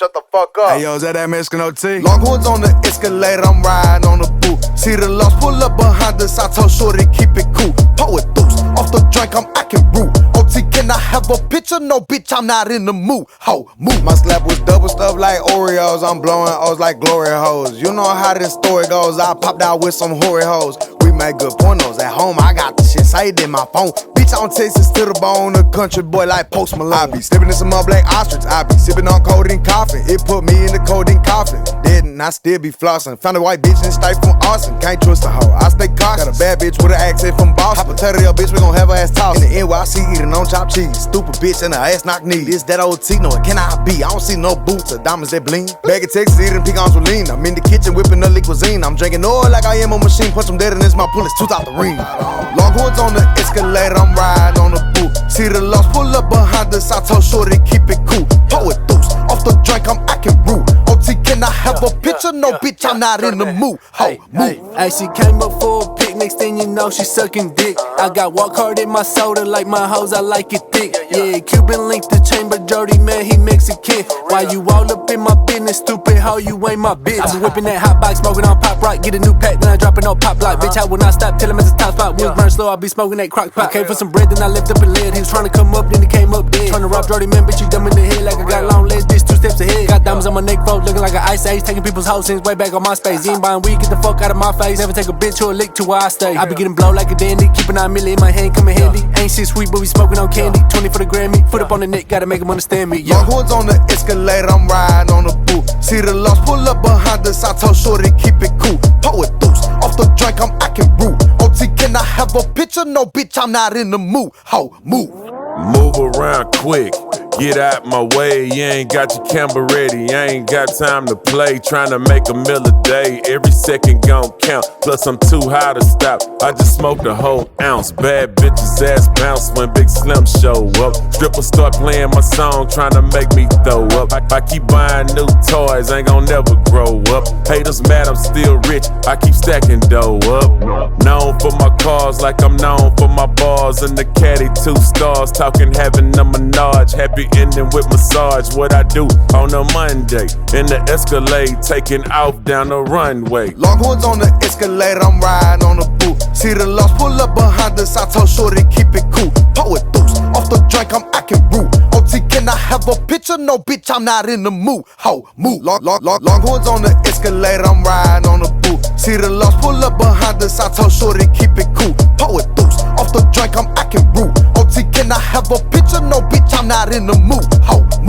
shut the fuck up. Hey yo, is that Mexican OT? Longhorns on the escalator, I'm riding on the boot. See the lost, pull up behind us, I told shorty keep it cool. Pour it loose, off the drink I'm acting rude. OT, can I have a picture? No bitch, I'm not in the mood. Ho, move. My slap was double stuffed like Oreos, I'm blowing O's like glory hoes. You know how this story goes, I popped out with some hoary hoes. We make good pornos at home, I got the shit saved in my phone. Bitch, I'm Texas to the bone, a country boy like Post Malone. I be slipping in some mud black ostrich, I be sipping on codeine coffee. It put me in the codeine coffin. Didn't I still be flossing? Found a white bitch in the state from Austin. Can't trust a hoe, I stay cautious. Got a bad bitch with an accent from Boston. Hypothetical bitch, we gon' have her ass tossed. In the NYC eating on chopped cheese. Stupid bitch and her ass knock knee. This that old T, no it can I be? I don't see no boots or diamonds that bling. Bag of Texas eating pecans with lean. I'm in the kitchen whipping up liquid cuisine. I'm drinking oil like I am a machine. Punch them dead and this my pullets tooth out the ring. Longhorns on the escalator, I'm riding on the boot. See the lost, pull up behind us, I told shorty keep it cool. Pour it loose, off the drink I'm acting rude. OT, can I have a picture? No bitch, I'm not in the mood. Ho, move. Hey, she came up for a pic, next thing you know she sucking dick. I got walk hard in my soda, like my hoes, I like it thick. Yeah, Cuban link the chamber, Jody man, he Mexican. Why you all up in my business, stupid hoe, you ain't my bitch. I been whipping that hot box, smoking on pop rock, get a new pack, then I drop it on pop block. Bitch, I will not stop till I'm at the top spot. Wheels burn slow, I be smoking that crock pot. Came for some bread, then I lift up a lid. He was trying to come up, then he came up dead. Trying to rob Jody man, bitch, you dumb in the head, like I got long legs, bitch, 2 steps ahead. Got diamonds on my neck, folks, looking like an ice age, taking people's hoes since way back on my space. You ain't buying weed, get the fuck out of my face. Never take a bitch or a lick to where I stay. I be getting blow like a dandy, keeping 9 million in my hand, coming handy. Ain't shit sweet, but we smoking on candy. 20 for the Grammy, foot up on the neck, gotta make them understand me. Yeah. Longhorns on the escalator, I'm riding on the boot. See the lost, pull up behind us, I told shorty keep it cool. Pour it loose, off the drink I'm acting rude. OT, can I have a picture? No bitch, I'm not in the mood. Ho, move. Move around quick, get out my way. You ain't got your camera ready, I ain't got time to play. Tryna make a meal a day, every second gon' count. Plus I'm too high to stop, I just smoked a whole ounce. Bad bitches ass bounce when Big Slim show up. Strippers start playing my song, tryna make me throw up. I keep buying new toys, ain't gon' never grow up. Haters mad, I'm still rich, I keep stacking dough up. Known for my cars like I'm known for my bars. And the caddy 2 stars, talking having a menage. Happy ending with massage, what I do on a Monday. In the Escalade, taking off down the runway. Longhorns on the escalator, I'm riding on the boot. See the lost, pull up behind us, I told shorty keep it cool. Pour it loose, off the drink I'm acting rude. OT, can I have a picture? No bitch, I'm not in the mood. Ho, move. Longhorns on the escalator, I'm riding on the boot. See the lost, pull up behind us, I told shorty keep it cool. Pour it loose, off the drink I'm acting rude. OT, can I have a picture? No bitch, I'm not in the mood. Ho.